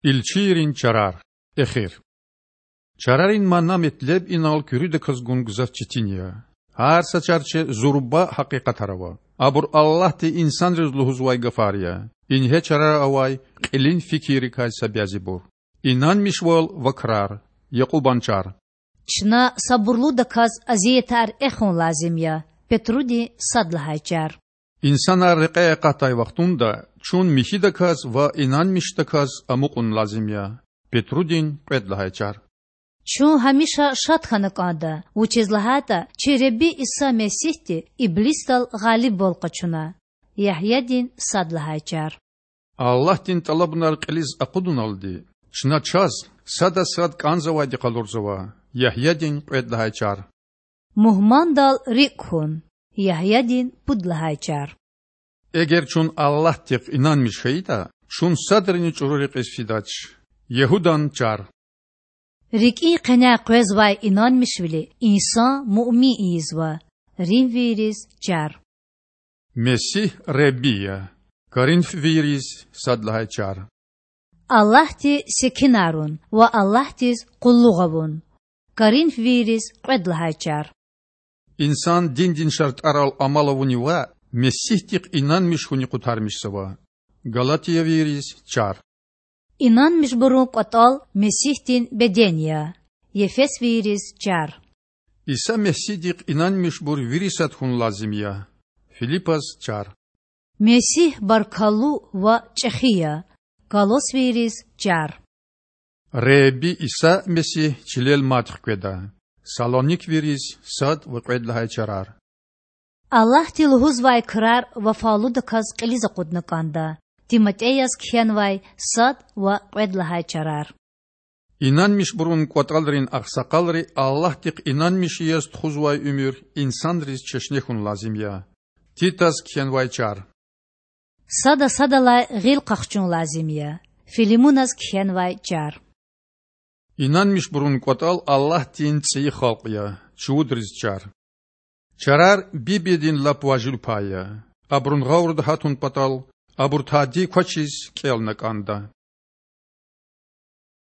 İlçirin çarar. Ehir. Çararin manam etleb inal kürü de kızgun güzel çitiniya. Her saçarçı zurba hakikat arava. Abur Allah de insan rızluhuz vay gafariya. İnhe çarar avay qilin fikiri kaysa biazibur. İnanmış vol vakrar. Yakuban çar. Şna sabırlı da kaz aziyetar ehon lazım ya. Petrudi sadlahayçar. İnsana rıqaya qatay vaxtunda çun mişi da kaz ve inanmış da kaz amukun lazım ya. Petrudin qedlahayçar. Çun hamişa şatxanık anda. Uçizlahata çerebi İsa Mesihti iblistal galib bol qaçuna. Yahya din sadlahayçar. Allah din talabnar qiliz aqudun aldi. Çna çaz sada sad kanzavaydi qalurzava. Yahya din qedlahayçar. Muhman dal rikhun. Yahya din pudlahayçar. Eğer çun Allah tek inanmış heyda, çun sadrini çururik esfidaç. Yehudan çar. Rik'i qena qvezvay inanmış vili insan mu'mi izva. Rim viriz çar. Mesih Rebbiya. Karinf viriz sadlahayçar. Allah ti sekinarun ve Allah tiz kulluğavun. Karinf viriz qvedlahayçar. İnsan din şart aral amalavuni ve Mesih tek inanmış huni kutarmış sava. Galatiya viriz çar. İnanmış burun qatal Mesih din bedenya. Yefes viriz çar. İsa Mesih tek inanmış bur virisat hun lazım ya. Filipas çar. Mesih barkalu ve çehiya. Galos viriz çar. Rebbi İsa Mesih çilel matıq kveda. Salonik viriz sad ve qedlahayçarar. Allah tilhuz vay kırar ve falu da kaz qiliza qudnakanda. Timoteyas khen vay sad ve qedlahayçarar. İnanmış burun quatalrin aqsaqalri Allah tek inanmış yaz txuz vay ümür insan riz çeşnehun lazım ya. Titas khen vay çar. Sada sadalay gil qaqçun lazım ya. Filimunas khen vay çar. İnanmış burun quatal Allah din tsiyi xalq ya. Çud riz çar. Çarar bibedin lapvajul paya. Abrun gavurd hatun patal. Abur tadi koçiz kelnak anda.